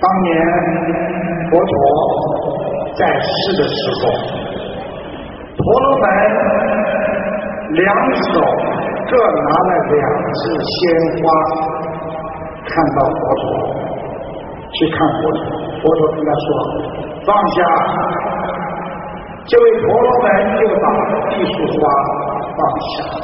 当年佛陀在世的时候，婆罗门两手各拿了2支鲜花，看到佛陀，去看佛陀。佛陀跟他说：“放下。”这位婆罗门就把一束花放下。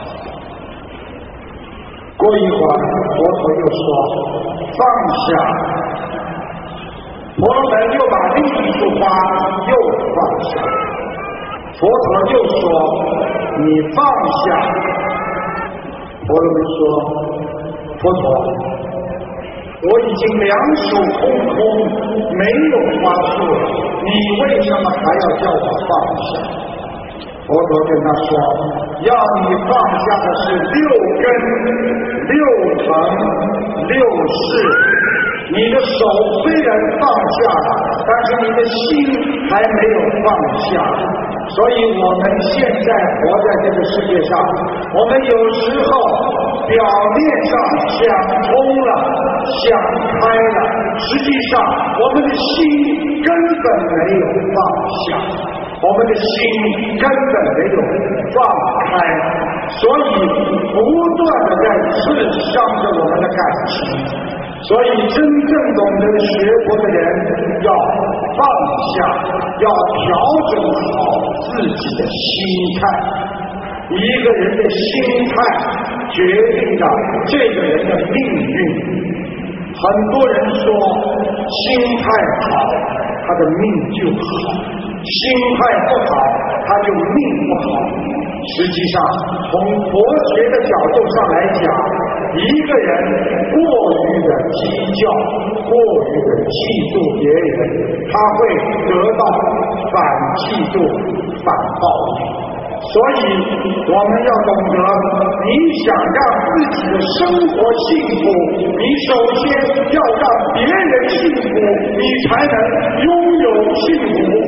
过一会儿，佛陀又说：“放下。”婆罗门又把另一束花又放下。佛陀又说：“你放下。”婆罗门说：“佛陀，我已经2手空空，没有花束了，你为什么还要叫我放下？”佛陀跟他说：“要你放下的是6根、6层、6识。你的手虽然放下了，但是你的心还没有放下。所以我们现在活在这个世界上，我们有时候表面上想通了，想开了，实际上我们的心根本没有放下，我们的心根本没有放开，所以不断的在刺伤着我们的感情。所以真正懂得学佛的人要放下，要调整好自己的心态。一个人的心态决定着这个人的命运。很多人说心态好，他的命就好；心态不好，他就命不好。实际上，从佛学的角度上来讲，一个人过于的计较，过于的嫉妒别人，他会得到反嫉妒、反报应。所以我们要懂得，你想让自己的生活幸福，你首先要让别人幸福，你才能拥有幸福。